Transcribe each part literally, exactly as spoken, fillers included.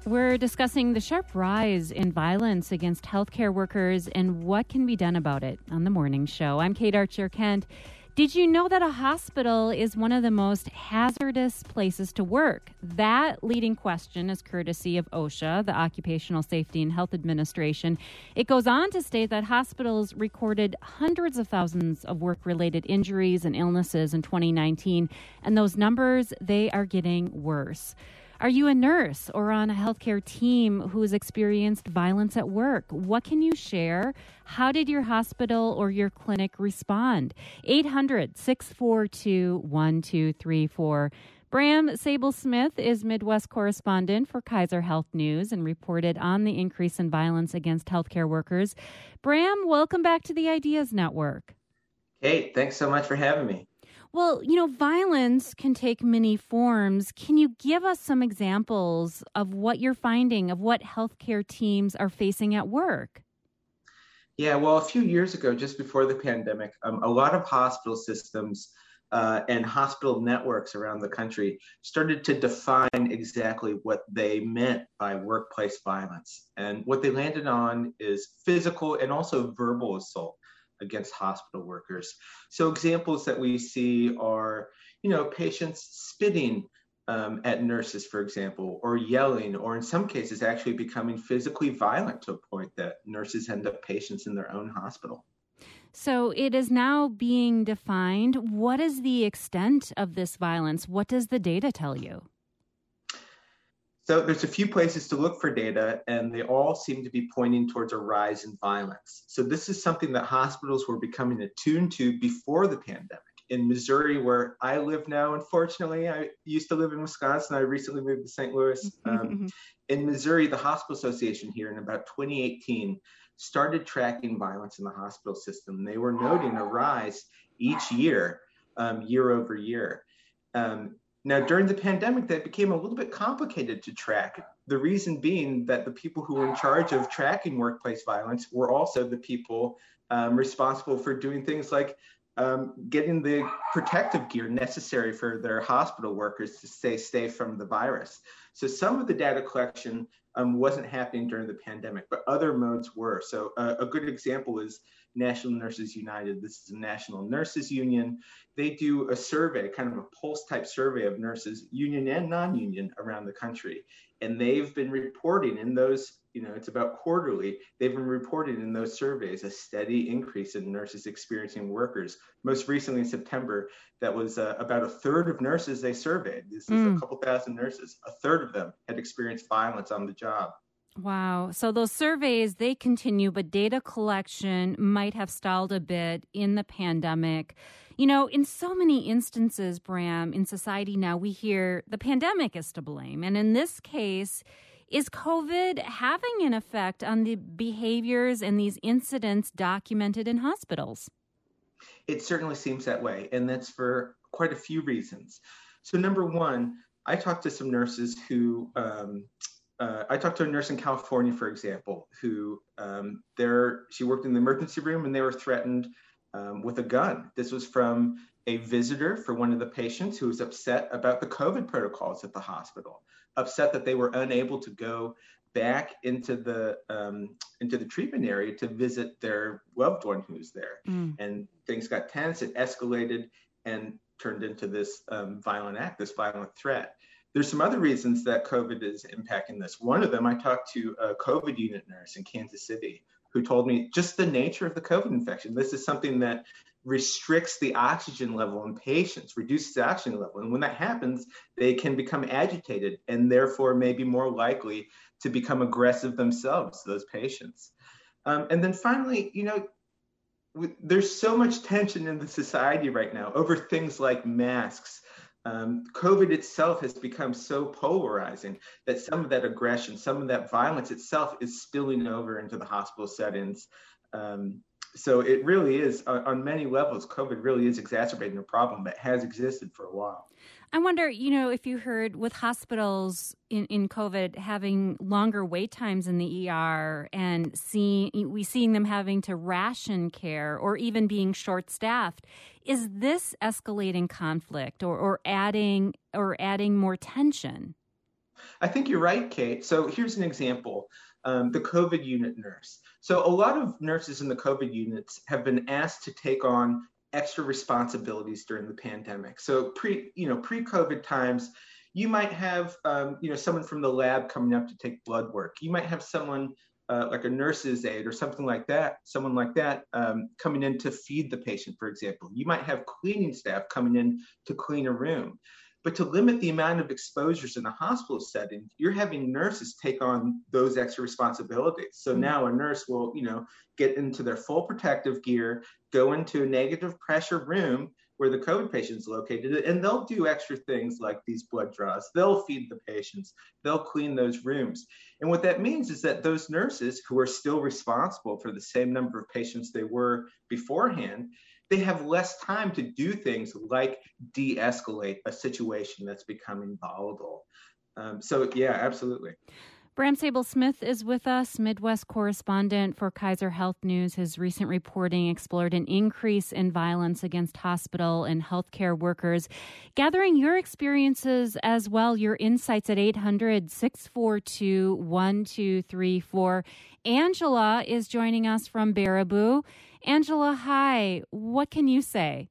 We're discussing the sharp rise in violence against healthcare workers and what can be done about it on the morning show. I'm Kate Archer-Kent. Did you know that a hospital is one of the most hazardous places to work? That leading question is courtesy of OSHA, the Occupational Safety and Health Administration. It goes on to state that hospitals recorded hundreds of thousands of work-related injuries and illnesses in twenty nineteen, and those numbers, they are getting worse. Are you a nurse or on a healthcare team who has experienced violence at work? What can you share? How did your hospital or your clinic respond? eight hundred, six four two, one two three four. Bram Sable-Smith is Midwest correspondent for Kaiser Health News and reported on the increase in violence against healthcare workers. Bram, welcome back to the Ideas Network. Kate, thanks so much for having me. Well, you know, violence can take many forms. Can you give us some examples of what you're finding, of what healthcare teams are facing at work? Yeah, well, a few years ago, just before the pandemic, um, a lot of hospital systems uh, and hospital networks around the country started to define exactly what they meant by workplace violence. And what they landed on is physical and also verbal assault against hospital workers. So examples that we see are, you know, patients spitting um, at nurses, for example, or yelling, or in some cases actually becoming physically violent to a point that nurses end up patients in their own hospital. So it is now being defined. What is the extent of this violence? What does the data tell you? So there's a few places to look for data, and they all seem to be pointing towards a rise in violence. So this is something that hospitals were becoming attuned to before the pandemic. In Missouri, where I live now, unfortunately, I used to live in Wisconsin. I recently moved to Saint Louis. Um, in Missouri, the Hospital Association here in about twenty eighteen started tracking violence in the hospital system. They were noting a rise each year, um, year over year. Um, Now, during the pandemic, that became a little bit complicated to track. The reason being that the people who were in charge of tracking workplace violence were also the people um, responsible for doing things like um, getting the protective gear necessary for their hospital workers to stay safe from the virus. So some of the data collection um, wasn't happening during the pandemic, but other modes were. So uh, a good example is National Nurses United. This is a national nurses union. They do a survey, kind of a pulse type survey of nurses, union and non-union, around the country. And they've been reporting in those, you know, it's about quarterly, they've been reporting in those surveys a steady increase in nurses experiencing workers. Most recently in September, that was uh, about a third of nurses they surveyed. This is mm. a couple thousand nurses. A third of them had experienced violence on the job. Wow. So those surveys, they continue, but data collection might have stalled a bit in the pandemic. You know, in so many instances, Bram, in society now, we hear the pandemic is to blame. And in this case, is COVID having an effect on the behaviors and these incidents documented in hospitals? It certainly seems that way, and that's for quite a few reasons. So number one, I talked to some nurses who... Um, Uh, I talked to a nurse in California, for example, who um, there she worked in the emergency room and they were threatened um, with a gun. This was from a visitor for one of the patients who was upset about the COVID protocols at the hospital, upset that they were unable to go back into the um, into the treatment area to visit their loved one who's there. Mm. And things got tense, it escalated and turned into this um, violent act, this violent threat. There's some other reasons that COVID is impacting this. One of them, I talked to a COVID unit nurse in Kansas City who told me just the nature of the COVID infection. This is something that restricts the oxygen level in patients, reduces the oxygen level. And when that happens, they can become agitated and therefore may be more likely to become aggressive themselves, those patients. Um, and then finally, you know, there's so much tension in the society right now over things like masks. Um, COVID itself has become so polarizing that some of that aggression, some of that violence itself is spilling over into the hospital settings. Um, so it really is, on, on many levels, COVID really is exacerbating a problem that has existed for a while. I wonder, you know, if you heard with hospitals in, in COVID having longer wait times in the E R and see, we seeing them having to ration care or even being short-staffed. Is this escalating conflict or, or adding or adding more tension? I think you're right, Kate. So here's an example. Um, the COVID unit nurse. So a lot of nurses in the COVID units have been asked to take on extra responsibilities during the pandemic. So pre, you know, pre-COVID times, you might have, um, you know, someone from the lab coming up to take blood work. You might have someone uh, like a nurse's aide or something like that, someone like that um, coming in to feed the patient, for example. You might have cleaning staff coming in to clean a room. But to limit the amount of exposures in a hospital setting, you're having nurses take on those extra responsibilities. So now a nurse will, you know, get into their full protective gear, go into a negative pressure room where the COVID patient is located, and they'll do extra things like these blood draws. They'll feed the patients. They'll clean those rooms. And what that means is that those nurses who are still responsible for the same number of patients they were beforehand, they have less time to do things like de-escalate a situation that's becoming volatile. Um, so, yeah, absolutely. Bram Sabol-Smith is with us, Midwest correspondent for Kaiser Health News. His recent reporting explored an increase in violence against hospital and healthcare workers. Gathering your experiences as well, your insights at eight hundred, six four two, one two three four. Angela is joining us from Baraboo. Angela, hi. What can you say?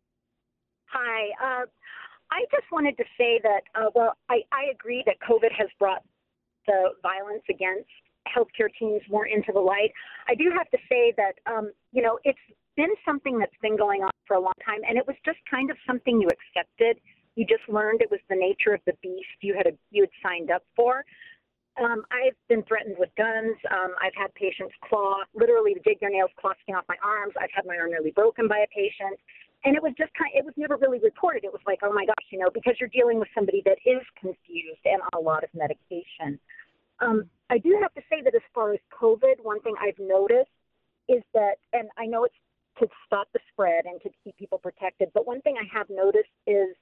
Hi. Uh, I just wanted to say that, uh, well, I, I agree that COVID has brought the violence against healthcare teams more into the light. I do have to say that, um, you know, it's been something that's been going on for a long time, and it was just kind of something you accepted. You just learned it was the nature of the beast you had a, you had signed up for. Um, I've been threatened with guns. Um, I've had patients claw, literally dig their nails, claw skin off my arms. I've had my arm nearly broken by a patient. And it was just kind of, it was never really reported. It was like, oh my gosh, you know, because you're dealing with somebody that is confused and on a lot of medication. Um, I do have to say that as far as COVID, one thing I've noticed is that, and I know it's to stop the spread and to keep people protected, but one thing I have noticed is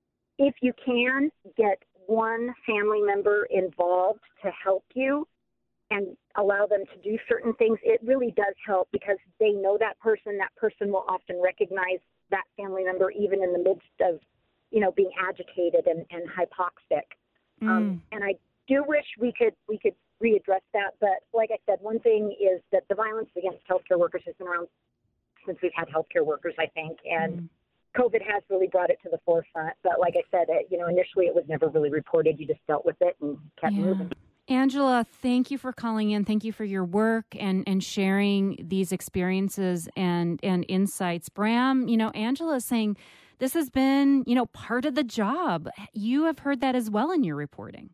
if you can get one family member involved to help you and allow them to do certain things, it really does help because they know that person. That person will often recognize that family member even in the midst of, you know, being agitated and, and hypoxic. Mm. Um, and I do wish we could we could readdress that. But like I said, one thing is that the violence against healthcare workers has been around since we've had healthcare workers, I think. And mm. COVID has really brought it to the forefront. But like I said, it, you know, initially it was never really reported. You just dealt with it and kept yeah. moving. Angela, thank you for calling in. Thank you for your work and, and sharing these experiences and, and insights. Bram, you know, Angela is saying this has been, you know, part of the job. You have heard that as well in your reporting.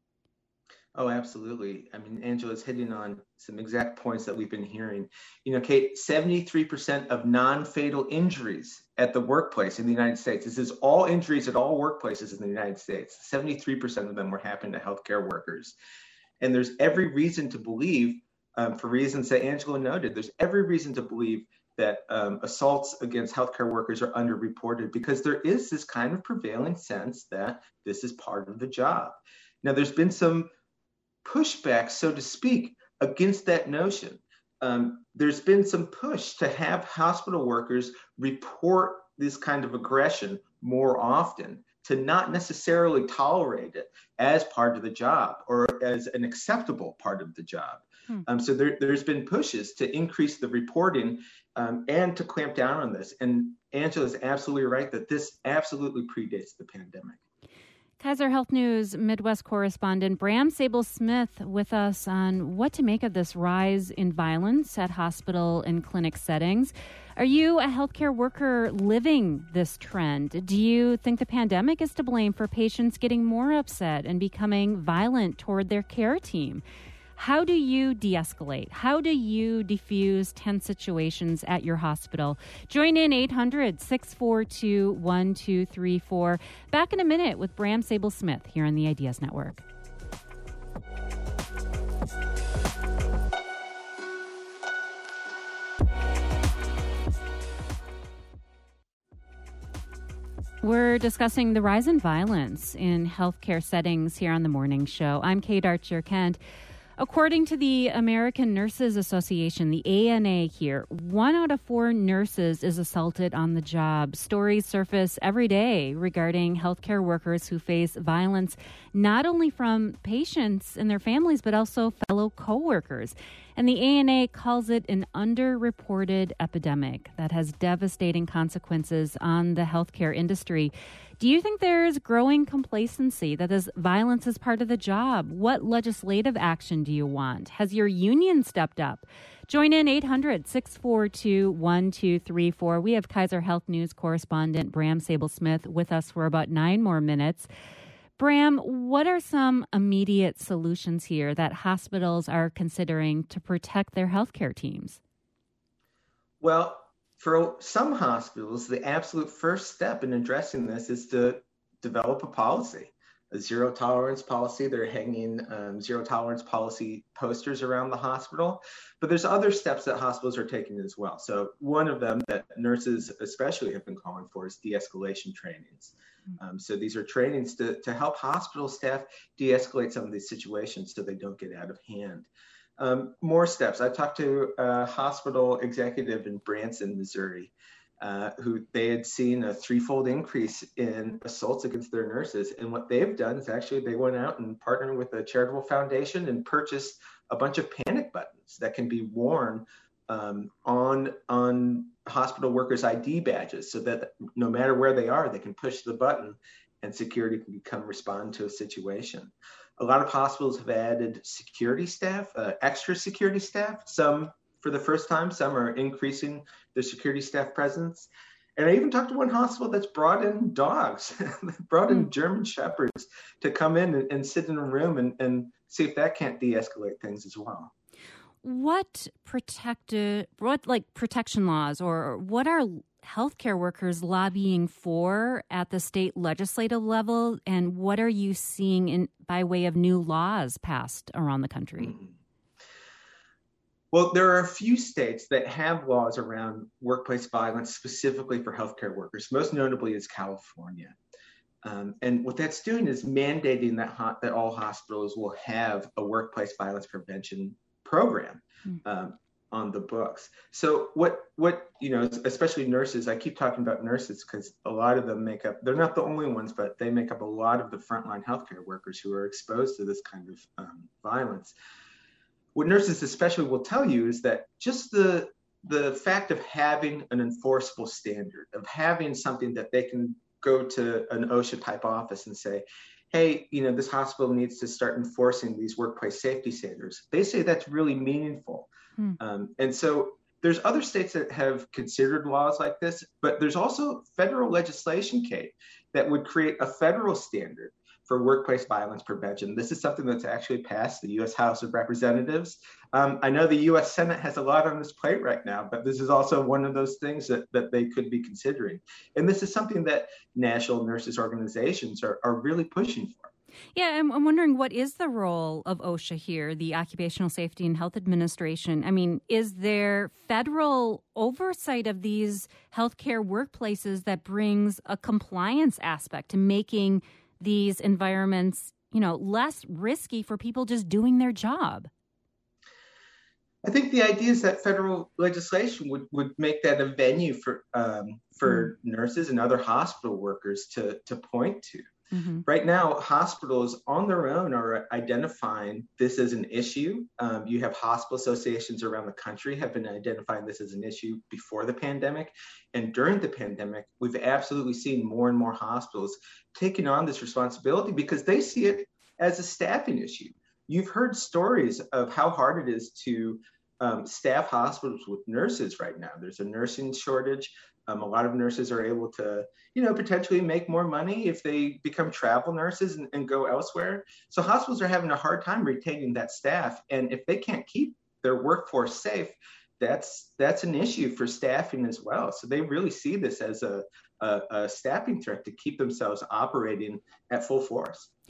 Oh, absolutely. I mean, Angela's hitting on some exact points that we've been hearing. You know, Kate, seventy-three percent of non-fatal injuries at the workplace in the United States, this is all injuries at all workplaces in the United States, seventy-three percent of them were happening to healthcare workers. And there's every reason to believe, um, for reasons that Angela noted, there's every reason to believe that um, assaults against healthcare workers are underreported because there is this kind of prevailing sense that this is part of the job. Now, there's been some pushback, so to speak, against that notion. Um, there's been some push to have hospital workers report this kind of aggression more often, to not necessarily tolerate it as part of the job or as an acceptable part of the job. Hmm. Um, so there, there's been pushes to increase the reporting um, and to clamp down on this. And Angela is absolutely right that this absolutely predates the pandemic. Kaiser Health News Midwest correspondent Bram Sabol-Smith with us on what to make of this rise in violence at hospital and clinic settings. Are you a healthcare worker living this trend? Do you think the pandemic is to blame for patients getting more upset and becoming violent toward their care team? How do you de-escalate? How do you diffuse tense situations at your hospital? Join in eight hundred, six four two, one two three four. Back in a minute with Bram Sabol-Smith here on the Ideas Network. We're discussing the rise in violence in healthcare settings here on the morning show. I'm Kate Archer-Kent. According to the American Nurses Association, the A N A here, one out of four nurses is assaulted on the job. Stories surface every day regarding healthcare workers who face violence, not only from patients and their families, but also fellow coworkers. And the A N A calls it an underreported epidemic that has devastating consequences on the healthcare industry. Do you think there's growing complacency that this violence is part of the job? What legislative action do you want? Has your union stepped up? Join in eight hundred, six four two, one two three four. We have Kaiser Health News correspondent Bram Sable-Smith with us for about nine more minutes. Bram, what are some immediate solutions here that hospitals are considering to protect their healthcare teams? Well, for some hospitals, the absolute first step in addressing this is to develop a policy, a zero tolerance policy. They're hanging um, zero tolerance policy posters around the hospital, but there's other steps that hospitals are taking as well. So one of them that nurses especially have been calling for is de-escalation trainings. Um, so these are trainings to, to help hospital staff de-escalate some of these situations so they don't get out of hand. Um, more steps. I talked to a hospital executive in Branson, Missouri, uh, who they had seen a threefold increase in assaults against their nurses. And what they've done is actually they went out and partnered with a charitable foundation and purchased a bunch of panic buttons that can be worn um, on, on hospital workers' I D badges so that no matter where they are, they can push the button and security can come respond to a situation. A lot of hospitals have added security staff, uh, extra security staff, some for the first time, some are increasing their security staff presence. And I even talked to one hospital that's brought in dogs, brought in German Shepherds to come in and, and sit in a room and, and see if that can't de-escalate things as well. What protected, what like protection laws or what are healthcare workers lobbying for at the state legislative level, and what are you seeing in by way of new laws passed around the country? Mm-hmm. Well, there are a few states that have laws around workplace violence specifically for healthcare workers. Most notably is California. Um, and what that's doing is mandating that, ho- that all hospitals will have a workplace violence prevention program um, on the books. So what, what you know, especially nurses, I keep talking about nurses because a lot of them make up, they're not the only ones, but they make up a lot of the frontline healthcare workers who are exposed to this kind of um, violence. What nurses especially will tell you is that just the the fact of having an enforceable standard, of having something that they can go to an OSHA type office and say, hey, you know, this hospital needs to start enforcing these workplace safety standards. They say that's really meaningful. Hmm. Um, and so there's other states that have considered laws like this, but there's also federal legislation, Kate, that would create a federal standard for workplace violence prevention. This is something that's actually passed the U S House of Representatives. Um, I know the U S Senate has a lot on this plate right now, but this is also one of those things that, that they could be considering. And this is something that national nurses organizations are, are really pushing for. Yeah, I'm, I'm wondering, what is the role of OSHA here, the Occupational Safety and Health Administration? I mean, is there federal oversight of these healthcare workplaces that brings a compliance aspect to making these environments, you know, less risky for people just doing their job? I think the idea is that federal legislation would, would make that a venue for um, for mm-hmm. nurses and other hospital workers to, to point to. Mm-hmm. Right now, hospitals on their own are identifying this as an issue. Um, you have hospital associations around the country have been identifying this as an issue before the pandemic. And during the pandemic, we've absolutely seen more and more hospitals taking on this responsibility because they see it as a staffing issue. You've heard stories of how hard it is to um, staff hospitals with nurses right now. There's a nursing shortage. Um, a lot of nurses are able to, you know, potentially make more money if they become travel nurses and, and go elsewhere. So hospitals are having a hard time retaining that staff. And if they can't keep their workforce safe, that's that's an issue for staffing as well. So they really see this as a, a, a staffing threat to keep themselves operating at full force.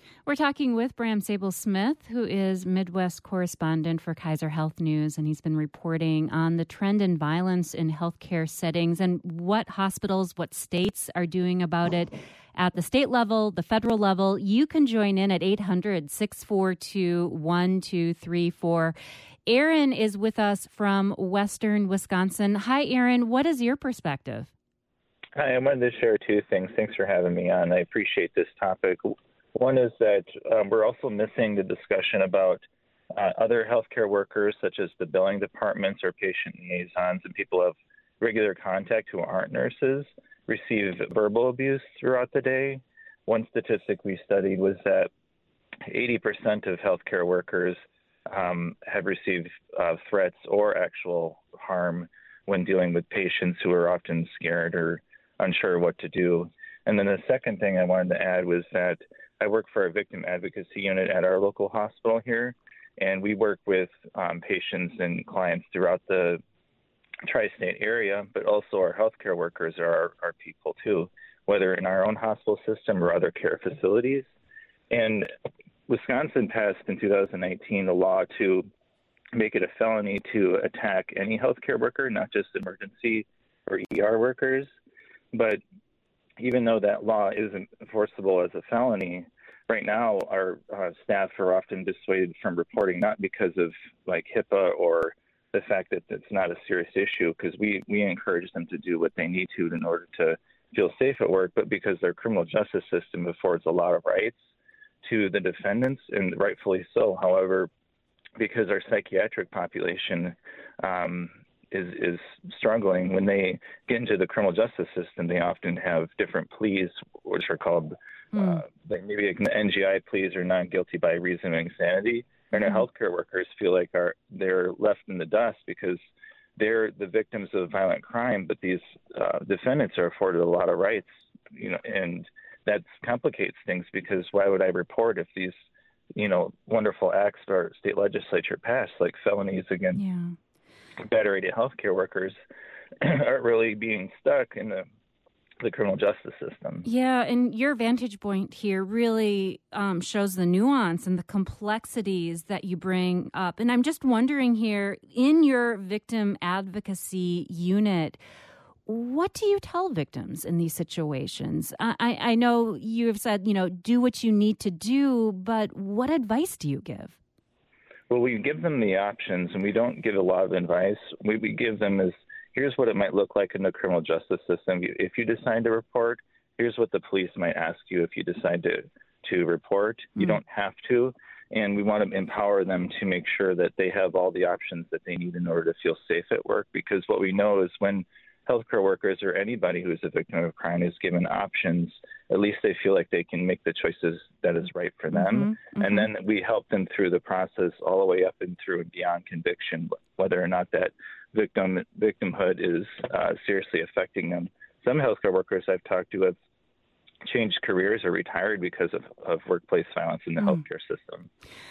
We're talking with Bram Sabol-Smith, who is Midwest correspondent for Kaiser Health News, and he's been reporting on the trend in violence in healthcare settings and what hospitals, what states are doing about it at the state level, the federal level. You can join in at eight hundred, six four two, one two three four. Aaron is with us from Western Wisconsin. Hi, Aaron. What is your perspective? Hi, I wanted to share two things. Thanks for having me on. I appreciate this topic. One is that um, we're also missing the discussion about uh, other healthcare workers, such as the billing departments or patient liaisons, and people who have regular contact who aren't nurses, receive verbal abuse throughout the day. One statistic we studied was that eighty percent of healthcare workers um, have received uh, threats or actual harm when dealing with patients who are often scared or unsure what to do. And then the second thing I wanted to add was that I work for a victim advocacy unit at our local hospital here, and we work with um, patients and clients throughout the tri-state area, but also our healthcare workers are our, our people too, whether in our own hospital system or other care facilities. And Wisconsin passed in two thousand nineteen a law to make it a felony to attack any healthcare worker, not just emergency or E R workers. But even though that law isn't enforceable as a felony, right now our uh, staff are often dissuaded from reporting, not because of like HIPAA or the fact that it's not a serious issue, because we, we encourage them to do what they need to in order to feel safe at work, but because their criminal justice system affords a lot of rights to the defendants, and rightfully so. However, because our psychiatric population um, is, is struggling, when they get into the criminal justice system, they often have different pleas, which are called mm. uh, like maybe like N G I pleas or not guilty by reason of insanity. And our healthcare workers feel like are they're left in the dust because they're the victims of violent crime, but these uh, defendants are afforded a lot of rights, you know, and that complicates things because why would I report if these, you know, wonderful acts our state legislature passed, like felonies against yeah. better-rated healthcare workers, aren't really being stuck in the the criminal justice system. Yeah, and your vantage point here really um, shows the nuance and the complexities that you bring up. And I'm just wondering here, in your victim advocacy unit, what do you tell victims in these situations? I, I know you have said, you know, do what you need to do, but what advice do you give? Well, we give them the options, and we don't give a lot of advice. What we give them is, here's what it might look like in the criminal justice system. If you decide to report, here's what the police might ask you if you decide to, to report. You mm-hmm. don't have to. And we want to empower them to make sure that they have all the options that they need in order to feel safe at work. Because what we know is when healthcare workers or anybody who's a victim of crime is given options, at least they feel like they can make the choices that is right for them. Mm-hmm, mm-hmm. And then we help them through the process all the way up and through and beyond conviction, whether or not that victim victimhood is uh, seriously affecting them. Some healthcare workers I've talked to have changed careers or retired because of, of workplace violence in the mm. healthcare system.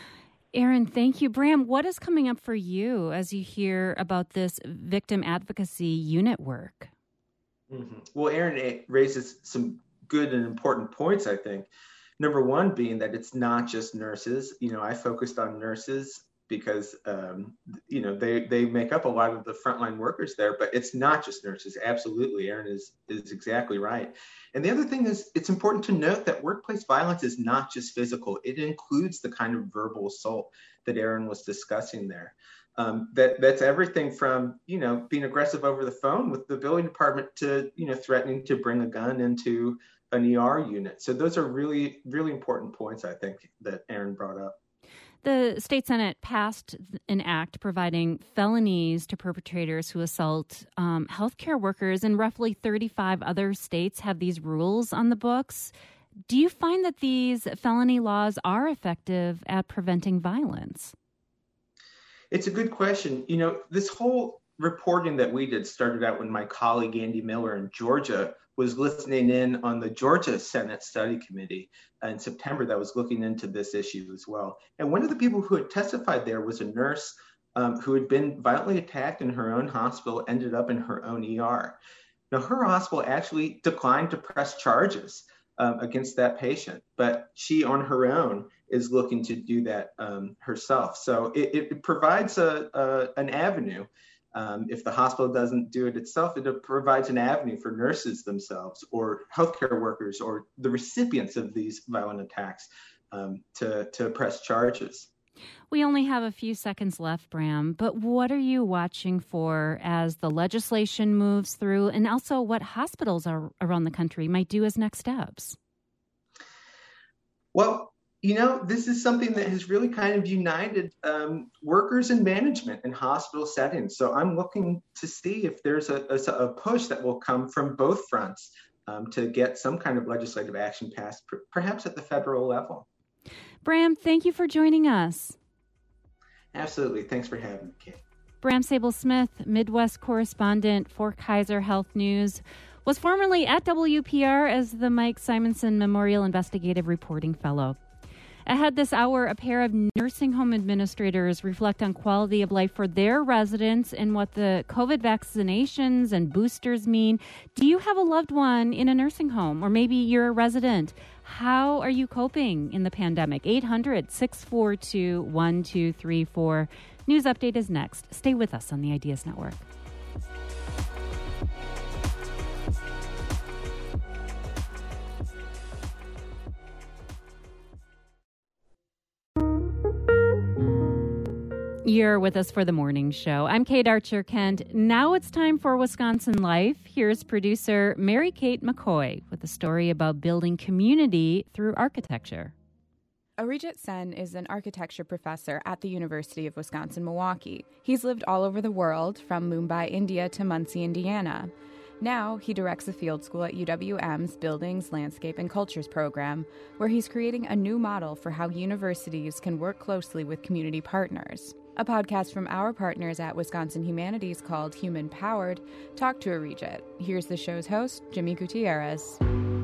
Aaron, thank you. Bram, what is coming up for you as you hear about this victim advocacy unit work? Mm-hmm. Well, Aaron raises some good and important points, I think. Number one being that it's not just nurses. You know, I focused on nurses because, um, you know, they, they make up a lot of the frontline workers there, but it's not just nurses. Absolutely. Aaron is, is exactly right. And the other thing is it's important to note that workplace violence is not just physical. It includes the kind of verbal assault that Aaron was discussing there. Um, that that's everything from, you know, being aggressive over the phone with the billing department to, you know, threatening to bring a gun into an E R unit. So those are really, really important points, I think, that Aaron brought up. The state Senate passed an act providing felonies to perpetrators who assault um, healthcare workers, and roughly thirty-five other states have these rules on the books. Do you find that these felony laws are effective at preventing violence? It's a good question. You know, this whole reporting that we did started out when my colleague Andy Miller in Georgia was listening in on the Georgia Senate Study Committee in September that was looking into this issue as well. And one of the people who had testified there was a nurse um, who had been violently attacked in her own hospital, ended up in her own E R. Now, her hospital actually declined to press charges um, against that patient. But she on her own is looking to do that um, herself. So it, it provides a, a, an avenue. Um, if the hospital doesn't do it itself, it provides an avenue for nurses themselves or healthcare workers or the recipients of these violent attacks um, to, to press charges. We only have a few seconds left, Bram, but what are you watching for as the legislation moves through, and also what hospitals are, around the country might do as next steps? Well, you know, this is something that has really kind of united um, workers and management in hospital settings. So I'm looking to see if there's a, a, a push that will come from both fronts um, to get some kind of legislative action passed, per, perhaps at the federal level. Bram, thank you for joining us. Absolutely. Thanks for having me, Kate. Bram Sable-Smith, Midwest correspondent for Kaiser Health News, was formerly at W P R as the Mike Simonson Memorial Investigative Reporting Fellow. Ahead this hour, a pair of nursing home administrators reflect on quality of life for their residents and what the COVID vaccinations and boosters mean. Do you have a loved one in a nursing home, or maybe you're a resident? How are you coping in the pandemic? eight hundred, six four two, one two three four. News Update is next. Stay with us on the Ideas Network. You're with us for the morning show. I'm Kate Archer-Kent. Now it's time for Wisconsin Life. Here's producer Mary Kate McCoy with a story about building community through architecture. Arijit Sen is an architecture professor at the University of Wisconsin-Milwaukee. He's lived all over the world, from Mumbai, India to Muncie, Indiana. Now he directs a field school at U W M's Buildings, Landscape, and Cultures program, where he's creating a new model for how universities can work closely with community partners. A podcast from our partners at Wisconsin Humanities called Human Powered talked to Arijit. Here's the show's host, Jimmy Gutierrez.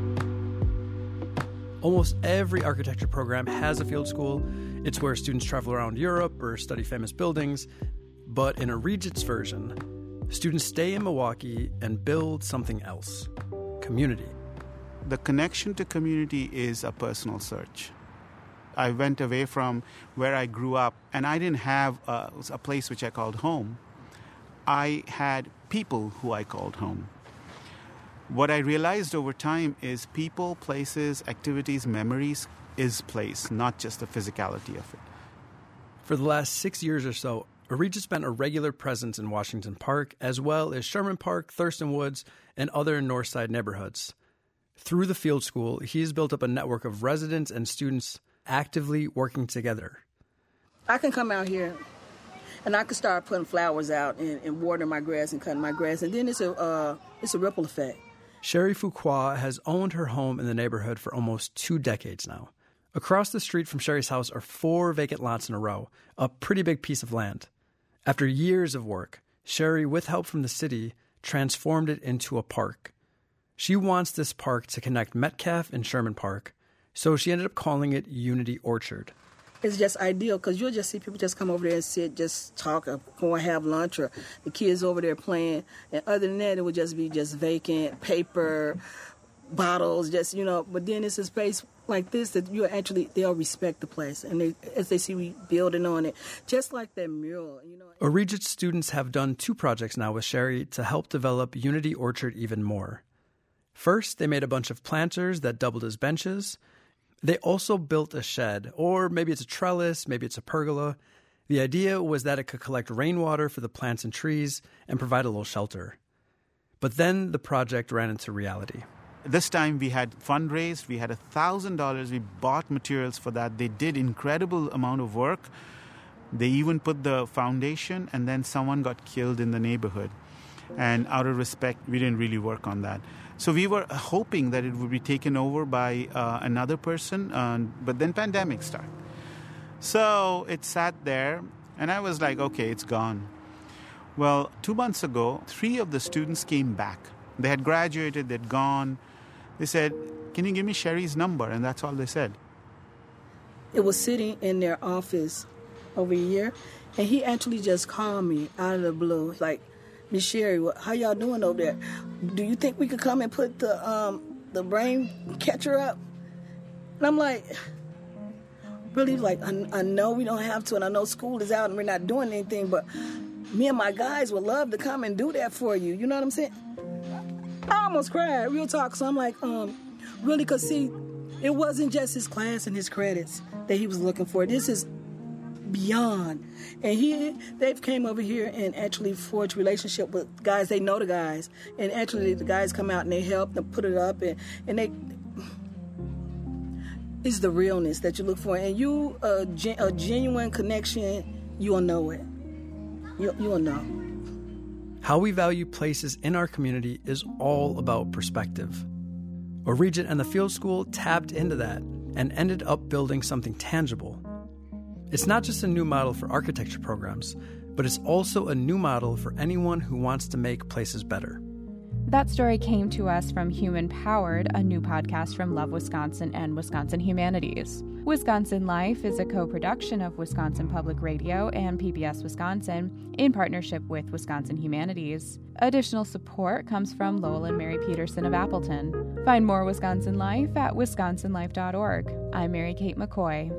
Almost every architecture program has a field school. It's where students travel around Europe or study famous buildings. But in Arijit's version, students stay in Milwaukee and build something else: community. The connection to community is a personal search. I went away from where I grew up, and I didn't have a, a place which I called home. I had people who I called home. What I realized over time is people, places, activities, memories is place, not just the physicality of it. For the last six years or so, Arijit's been a regular presence in Washington Park, as well as Sherman Park, Thurston Woods, and other North Side neighborhoods. Through the field school, he has built up a network of residents and students actively working together. I can come out here and I can start putting flowers out and, and watering my grass and cutting my grass, and then it's a uh, it's a ripple effect. Sherry Fuqua has owned her home in the neighborhood for almost two decades now. Across the street from Sherry's house are four vacant lots in a row, a pretty big piece of land. After years of work, Sherry, with help from the city, transformed it into a park. She wants this park to connect Metcalf and Sherman Park, so she ended up calling it Unity Orchard. It's just ideal because you'll just see people just come over there and sit, just talk, or go and have lunch, or the kids over there playing. And other than that, it would just be just vacant, paper, bottles, just, you know. But then it's a space like this that you actually, they'll respect the place. And they, as they see we building on it, just like that mural, you know. Arijit students have done two projects now with Sherry to help develop Unity Orchard even more. First, they made a bunch of planters that doubled as benches. They also built a shed, or maybe it's a trellis, maybe it's a pergola. The idea was that it could collect rainwater for the plants and trees and provide a little shelter. But then the project ran into reality. This time we had fundraised, we had one thousand dollars, we bought materials for that. They did incredible amount of work. They even put the foundation, and then someone got killed in the neighborhood. And out of respect, we didn't really work on that. So we were hoping that it would be taken over by uh, another person, uh, but then pandemic started. So it sat there, and I was like, okay, it's gone. Well, two months ago, three of the students came back. They had graduated, they'd gone. They said, can you give me Sherry's number? And that's all they said. It was sitting in their office over here, and he actually just called me out of the blue, like, Miss Sherry, how y'all doing over there? Do you think we could come and put the um, the brain catcher up. And I'm like, really, like, I, I know we don't have to, and I know school is out and we're not doing anything, but me and my guys would love to come and do that for you. You know what I'm saying? I almost cried, real talk. So I'm like, um, really, because see, it wasn't just his class and his credits that he was looking for. This is beyond. And he, they've came over here and actually forged relationship with guys. They know the guys. And actually the guys come out and they help them put it up. And, and they, it's the realness that you look for. And you, uh, gen, a genuine connection, you will know it. You, you will know. How we value places in our community is all about perspective. Regent and the Field School tapped into that and ended up building something tangible. It's not just a new model for architecture programs, but it's also a new model for anyone who wants to make places better. That story came to us from Human Powered, a new podcast from Love Wisconsin and Wisconsin Humanities. Wisconsin Life is a co-production of Wisconsin Public Radio and P B S Wisconsin in partnership with Wisconsin Humanities. Additional support comes from Lowell and Mary Peterson of Appleton. Find more Wisconsin Life at wisconsin life dot org. I'm Mary Kate McCoy.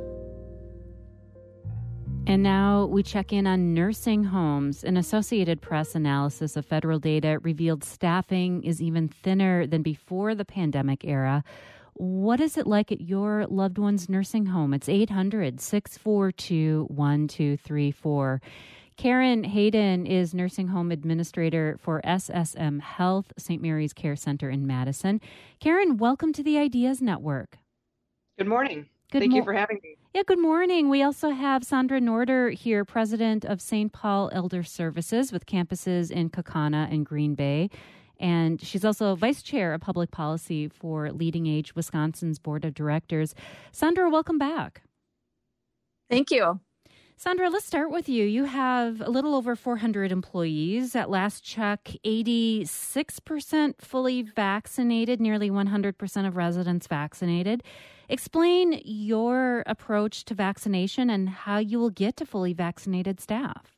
And now we check in on nursing homes. An Associated Press analysis of federal data revealed staffing is even thinner than before the pandemic era. What is it like at your loved one's nursing home? It's eight hundred, six four two, one two three four. Karen Hayden is nursing home administrator for S S M Health, Saint Mary's Care Center in Madison. Karen, welcome to the Ideas Network. Good morning. Good Thank mo- you for having me. Yeah, good morning. We also have Sandra Norder here, president of Saint Paul Elder Services with campuses in Kaukauna and Green Bay. And she's also vice chair of public policy for Leading Age Wisconsin's board of directors. Sandra, welcome back. Thank you. Sandra, let's start with you. You have a little over four hundred employees. At last check, eighty-six percent fully vaccinated, nearly one hundred percent of residents vaccinated. Explain your approach to vaccination and how you will get to fully vaccinated staff.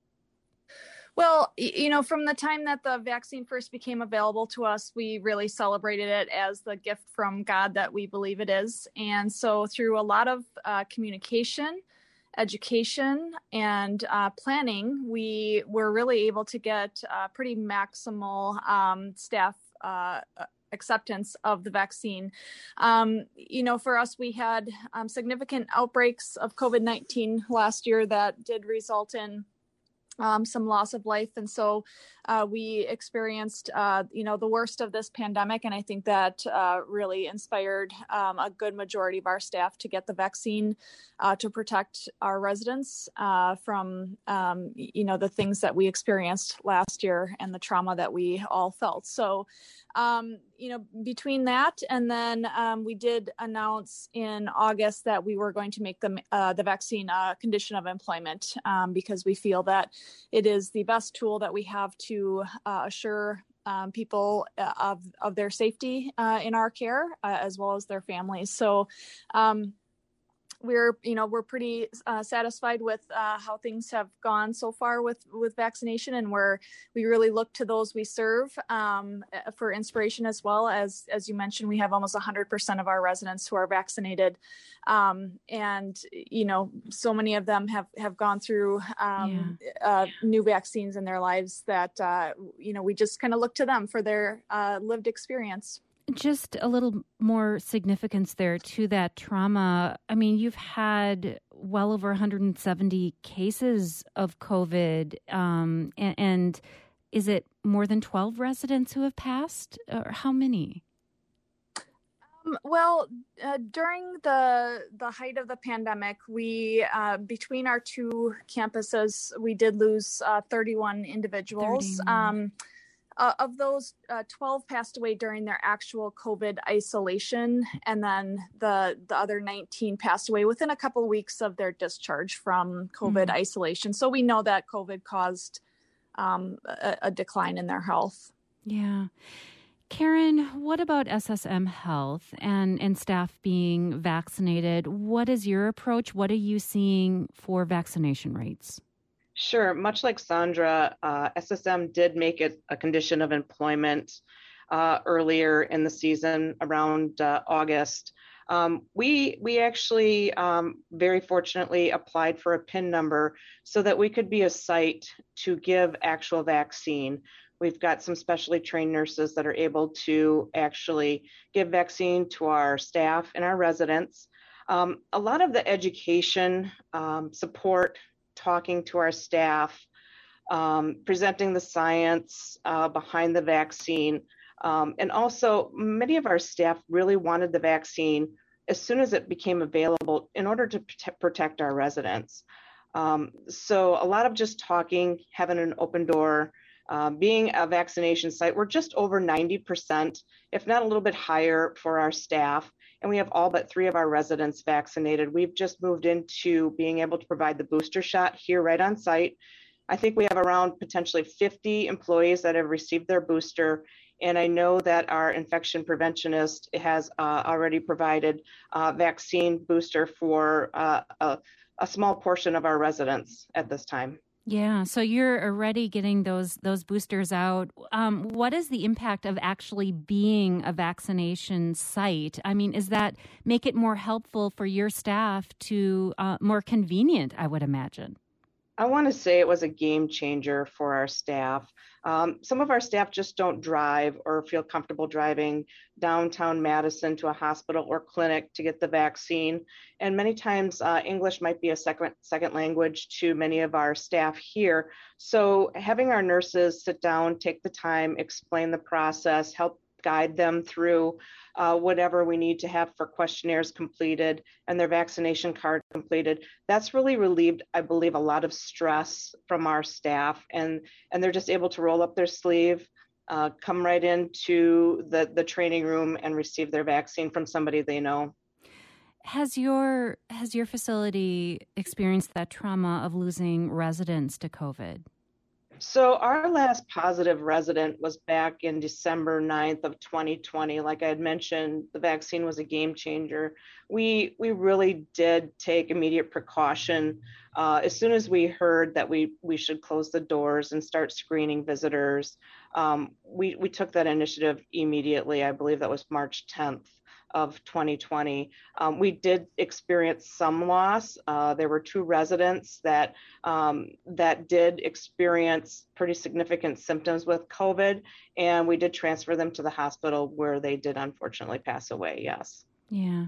Well, you know, from the time that the vaccine first became available to us, we really celebrated it as the gift from God that we believe it is. And so through a lot of uh, communication, education, and uh, planning, we were really able to get uh, pretty maximal um, staff uh, acceptance of the vaccine. Um, you know, for us, we had um, significant outbreaks of COVID nineteen last year that did result in Um, some loss of life. And so uh, we experienced, uh, you know, the worst of this pandemic. And I think that uh, really inspired um, a good majority of our staff to get the vaccine uh, to protect our residents uh, from, um, you know, the things that we experienced last year and the trauma that we all felt. So, um, you know, between that and then um, we did announce in August that we were going to make the, uh, the vaccine a condition of employment um, because we feel that it is the best tool that we have to uh, assure um, people uh, of, of their safety uh, in our care uh, as well as their families. So, um, We're, you know, we're pretty uh, satisfied with uh, how things have gone so far with, with vaccination, and we're we really look to those we serve um, for inspiration as well. As as you mentioned, we have almost one hundred percent of our residents who are vaccinated, um, and you know, so many of them have have gone through um, yeah. uh, new vaccines in their lives that uh, you know we just kind of look to them for their uh, lived experience. Just a little more significance there to that trauma. I mean, you've had well over one hundred seventy cases of COVID, um, and, and is it more than twelve residents who have passed, or how many? Um, well, uh, during the the height of the pandemic, we uh, between our two campuses, we did lose uh, thirty-one individuals. thirty-one. Um, Uh, of those, uh, twelve passed away during their actual COVID isolation, and then the the other nineteen passed away within a couple of weeks of their discharge from COVID mm-hmm. isolation. So we know that COVID caused um, a, a decline in their health. Yeah. Karen, what about S S M Health and, and staff being vaccinated? What is your approach? What are you seeing for vaccination rates? Sure. Much like Sandra, uh, S S M did make it a condition of employment uh, earlier in the season around uh, August. Um, we we actually um, very fortunately applied for a P I N number so that we could be a site to give actual vaccine. We've got some specially trained nurses that are able to actually give vaccine to our staff and our residents. Um, a lot of the education, um, support, talking to our staff, um, presenting the science uh, behind the vaccine, um, and also many of our staff really wanted the vaccine as soon as it became available in order to prote- protect our residents. Um, so a lot of just talking, having an open door, Uh, being a vaccination site, we're just over ninety percent, if not a little bit higher for our staff. And we have all but three of our residents vaccinated. We've just moved into being able to provide the booster shot here right on site. I think we have around potentially fifty employees that have received their booster. And I know that our infection preventionist has uh, already provided uh, vaccine booster for uh, a, a small portion of our residents at this time. Yeah, so you're already getting those those boosters out. Um, what is the impact of actually being a vaccination site? I mean, is that make it more helpful for your staff to uh, more convenient, I would imagine? I want to say it was a game changer for our staff. Um, some of our staff just don't drive or feel comfortable driving downtown Madison to a hospital or clinic to get the vaccine. And many times uh, English might be a second, second language to many of our staff here. So having our nurses sit down, take the time, explain the process, help guide them through uh, whatever we need to have for questionnaires completed and their vaccination card completed. That's really relieved, I believe, a lot of stress from our staff, and and they're just able to roll up their sleeve, uh, come right into the, the training room and receive their vaccine from somebody they know. Has your has your facility experienced that trauma of losing residents to COVID? So our last positive resident was back in December ninth of twenty twenty. Like I had mentioned, the vaccine was a game changer. We we really did take immediate precaution. Uh, as soon as we heard that we we should close the doors and start screening visitors, um, we, we took that initiative immediately. I believe that was March tenth of twenty twenty. Um, we did experience some loss. Uh, there were two residents that um, that did experience pretty significant symptoms with COVID, and we did transfer them to the hospital where they did unfortunately pass away, yes. Yeah.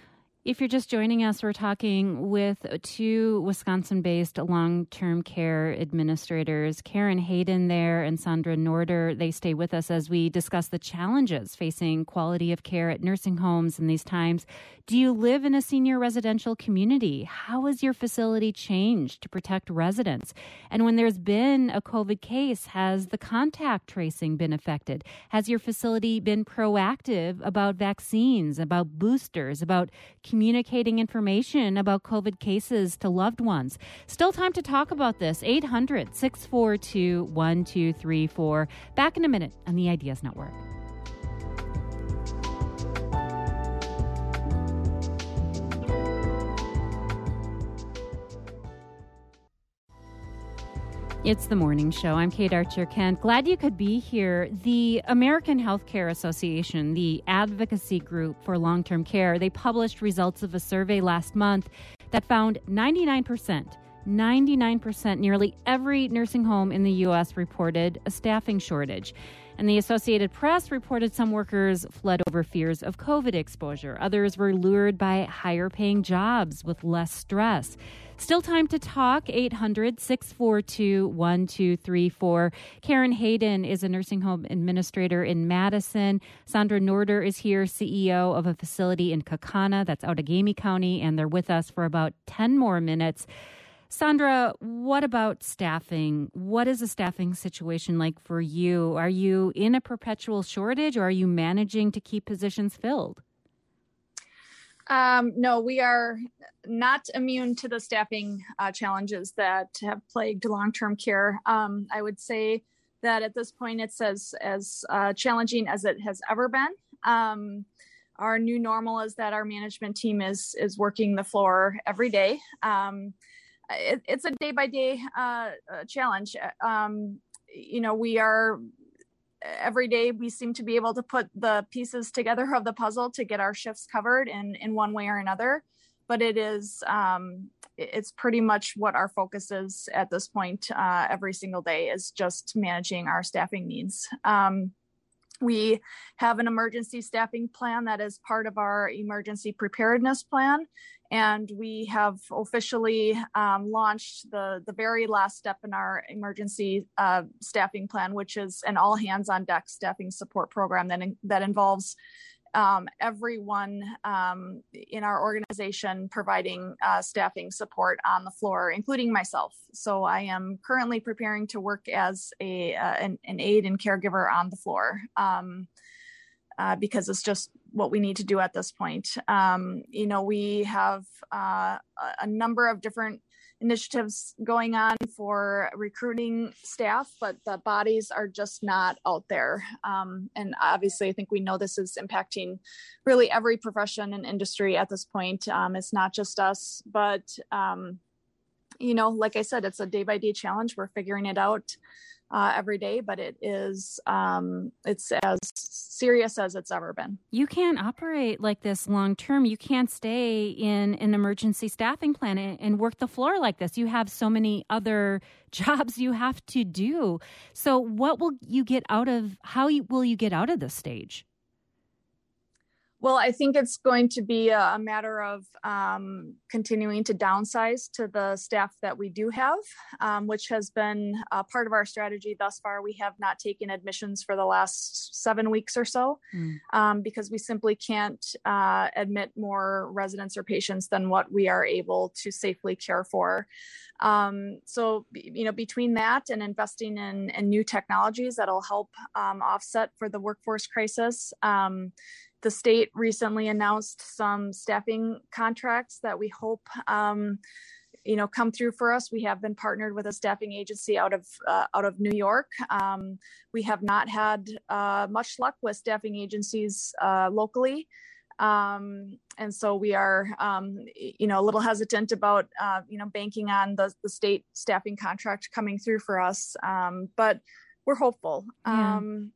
If you're just joining us, we're talking with two Wisconsin-based long-term care administrators, Karen Hayden there and Sandra Norder. They stay with us as we discuss the challenges facing quality of care at nursing homes in these times. Do you live in a senior residential community? How has your facility changed to protect residents? And when there's been a COVID case, has the contact tracing been affected? Has your facility been proactive about vaccines, about boosters, about communicating information about COVID cases to loved ones? Still time to talk about this. eight hundred, six four two, one two three four. Back in a minute on the Ideas Network. It's the morning show. I'm Kate Archer-Kent. Glad you could be here. The American Healthcare Association, the advocacy group for long-term care, they published results of a survey last month that found ninety-nine percent, ninety-nine percent, nearly every nursing home in the U S reported a staffing shortage. And the Associated Press reported some workers fled over fears of COVID exposure. Others were lured by higher paying jobs with less stress. Still time to talk. eight hundred, six four two, one two three four. Karen Hayden is a nursing home administrator in Madison. Sandra Norder is here, C E O of a facility in Kaukauna, that's Outagamie County, and they're with us for about ten more minutes. Sandra, what about staffing? What is the staffing situation like for you? Are you in a perpetual shortage, or are you managing to keep positions filled? Um, no, we are not immune to the staffing uh, challenges that have plagued long-term care. Um, I would say that at this point, it's as, as uh, challenging as it has ever been. Um, our new normal is that our management team is is working the floor every day. Um, it, it's a day-by-day uh, challenge. Um, you know, we are every day we seem to be able to put the pieces together of the puzzle to get our shifts covered in, in one way or another. But it is, um, it's pretty much what our focus is at this point. Uh, every single day is just managing our staffing needs. Um, we have an emergency staffing plan that is part of our emergency preparedness plan. And we have officially um, launched the, the very last step in our emergency uh, staffing plan, which is an all hands on deck staffing support program that, in, that involves um, everyone um, in our organization providing uh, staffing support on the floor, including myself. So I am currently preparing to work as a uh, an, an aide and caregiver on the floor. Um, Uh, because it's just what we need to do at this point. Um, you know, we have uh, a number of different initiatives going on for recruiting staff, but the bodies are just not out there. Um, and obviously, I think we know this is impacting really every profession and industry at this point. Um, it's not just us, but, um, you know, like I said, it's a day by day challenge. We're figuring it out Uh, every day, but it is, um, it's as serious as it's ever been. You can't operate like this long term. You can't stay in an emergency staffing plan and, and work the floor like this. You have so many other jobs you have to do. So what will you get out of, how you, will you get out of this stage? Well, I think it's going to be a, a matter of um, continuing to downsize to the staff that we do have, um, which has been a part of our strategy thus far. We have not taken admissions for the last seven weeks or so mm. um, because we simply can't uh, admit more residents or patients than what we are able to safely care for. Um, so, you know, between that and investing in, in new technologies that'll help um, offset for the workforce crisis, um, the state recently announced some staffing contracts that we hope, um, you know, come through for us. We have been partnered with a staffing agency out of uh, out of New York. Um, we have not had uh, much luck with staffing agencies uh, locally. Um, and so we are, um, you know, a little hesitant about, uh, you know, banking on the, the state staffing contract coming through for us. Um, but we're hopeful. Yeah. Um,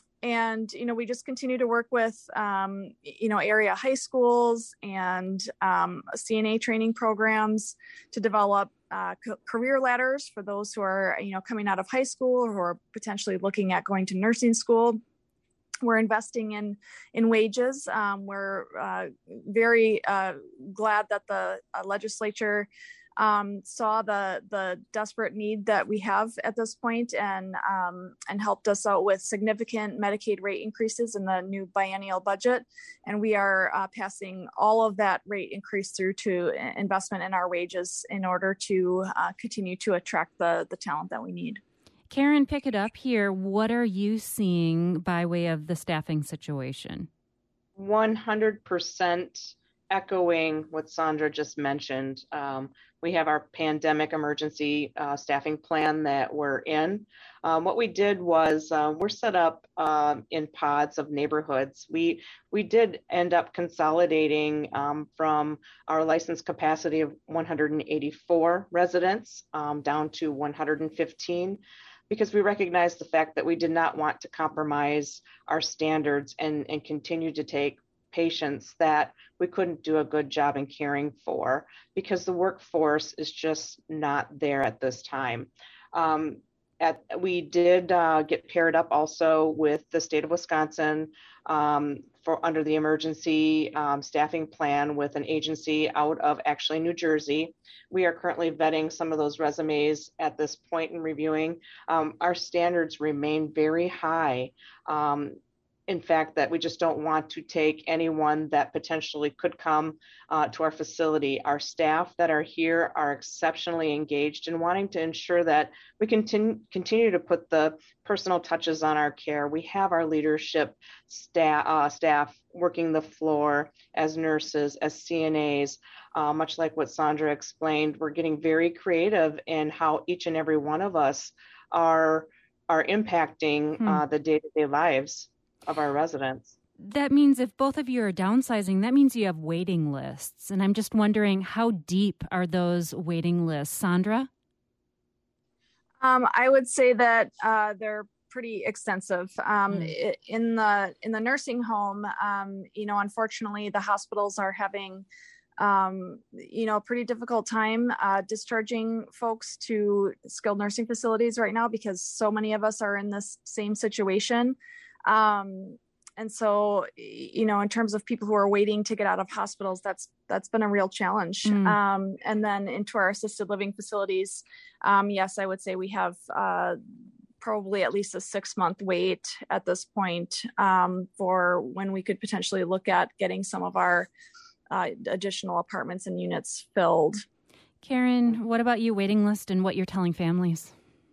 And, you know, we just continue to work with, um, you know, area high schools and um, C N A training programs to develop uh, co- career ladders for those who are, you know, coming out of high school or who are potentially looking at going to nursing school. We're investing in in wages. Um, we're uh, very uh, glad that the uh, legislature Um, saw the the desperate need that we have at this point and um, and helped us out with significant Medicaid rate increases in the new biennial budget. And we are uh, passing all of that rate increase through to investment in our wages in order to uh, continue to attract the, the talent that we need. Karen, pick it up here. What are you seeing by way of the staffing situation? one hundred percent echoing what Sandra just mentioned. Um, we have our pandemic emergency uh, staffing plan that we're in. Um, what we did was uh, we're set up um, in pods of neighborhoods. We we did end up consolidating um, from our licensed capacity of one hundred eighty-four residents um, down to one hundred fifteen. Because we recognized the fact that we did not want to compromise our standards and, and continue to take patients that we couldn't do a good job in caring for because the workforce is just not there at this time. Um, at, we did uh, get paired up also with the state of Wisconsin um, for under the emergency um, staffing plan with an agency out of actually New Jersey. We are currently vetting some of those resumes at this point and reviewing. Um, our standards remain very high. Um, in fact, that we just don't want to take anyone that potentially could come uh, to our facility. Our staff that are here are exceptionally engaged in wanting to ensure that we continue, continue to put the personal touches on our care. We have our leadership staff, uh, staff working the floor as nurses, as C N As, uh, much like what Sandra explained. We're getting very creative in how each and every one of us are, are impacting hmm. uh, the day-to-day lives of our residents. That means if both of you are downsizing, that means you have waiting lists. And I'm just wondering, how deep are those waiting lists? Sandra? Um, I would say that uh, they're pretty extensive. Um, mm. In the in the nursing home, um, you know, unfortunately, the hospitals are having, um, you know, a pretty difficult time uh, discharging folks to skilled nursing facilities right now because so many of us are in this same situation. Um, And so, you know, in terms of people who are waiting to get out of hospitals, that's that's been a real challenge. Mm. Um, and then into our assisted living facilities, um, yes, I would say we have uh, probably at least a six month wait at this point um, for when we could potentially look at getting some of our uh, additional apartments and units filled. Karen, what about you, waiting list, and what you're telling families?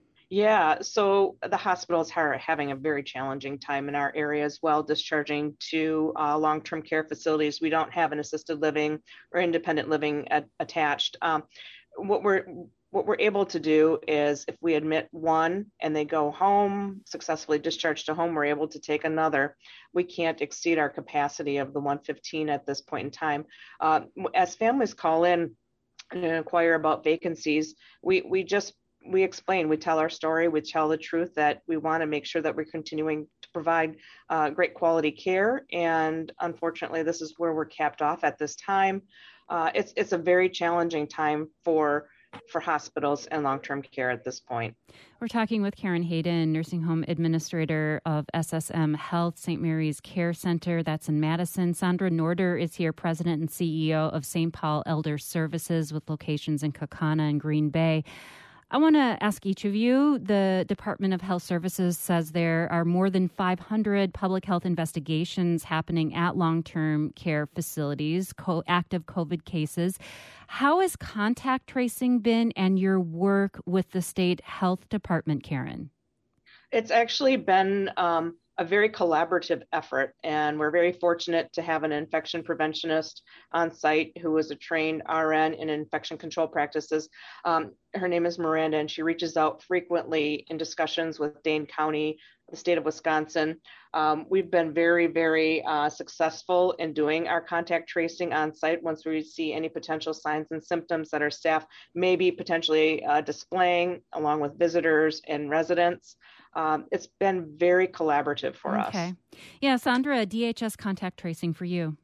Yeah, so the hospitals are having a very challenging time in our area as well, discharging to uh, long-term care facilities. We don't have an assisted living or independent living at, attached. Um, what we're what we're able to do is if we admit one and they go home, successfully discharged to home, we're able to take another. We can't exceed our capacity of the one fifteen at this point in time. Uh, as families call in and inquire about vacancies, we we just we explain, we tell our story, we tell the truth that we want to make sure that we're continuing to provide uh, great quality care. And unfortunately, this is where we're capped off at this time. Uh, it's it's a very challenging time for for hospitals and long-term care at this point. We're talking with Karen Hayden, nursing home administrator of S S M Health, Saint Mary's Care Center. That's in Madison. Sandra Norder is here, president and C E O of Saint Paul Elder Services with locations in Kaukauna and Green Bay. I want to ask each of you, the Department of Health Services says there are more than five hundred public health investigations happening at long-term care facilities, co- active COVID cases. How has contact tracing been and your work with the state health department, Karen? It's actually been um, a very collaborative effort, and we're very fortunate to have an infection preventionist on site who is a trained R N in infection control practices. Um, her name is Miranda, and she reaches out frequently in discussions with Dane County, the state of Wisconsin. Um, we've been very, very uh, successful in doing our contact tracing on site once we see any potential signs and symptoms that our staff may be potentially uh, displaying along with visitors and residents. Um, it's been very collaborative for us. Okay. Yeah, Sandra, D H S contact tracing for you.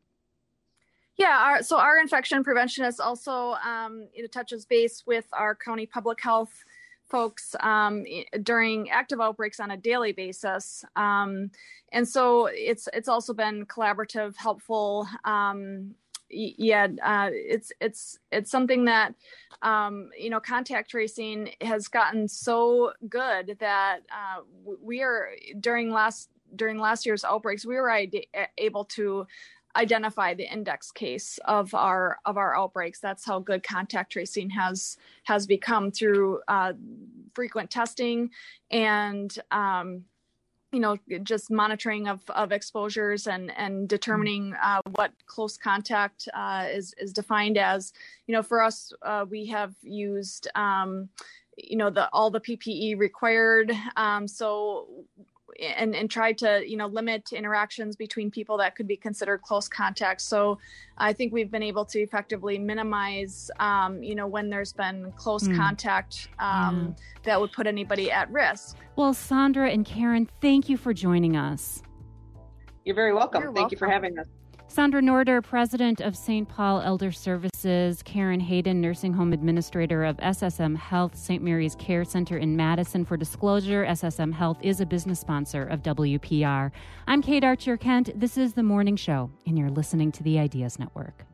Yeah, our, so our infection preventionist also um, it touches base with our county public health folks um, during active outbreaks on a daily basis. Um, and so it's it's also been collaborative, helpful. Um, yeah, uh, it's it's it's something that, um, you know, contact tracing has gotten so good that uh, we are during last during last year's outbreaks, we were able to identify the index case of our of our outbreaks. That's how good contact tracing has has become through uh, frequent testing and um, you know, just monitoring of, of exposures and and determining uh, what close contact uh, is is defined as. You know, for us, uh, we have used um, you know the all the P P E required. Um, so. And, and tried to, you know, limit interactions between people that could be considered close contacts. So I think we've been able to effectively minimize, um, you know, when there's been close mm. contact um, yeah. that would put anybody at risk. Well, Sandra and Karen, thank you for joining us. You're very welcome. You're Thank welcome. you for having us. Sandra Norder, president of Saint Paul Elder Services, Karen Hayden, nursing home administrator of S S M Health, Saint Mary's Care Center in Madison. For disclosure, S S M Health is a business sponsor of W P R. I'm Kate Archer-Kent. This is The Morning Show, and you're listening to the Ideas Network.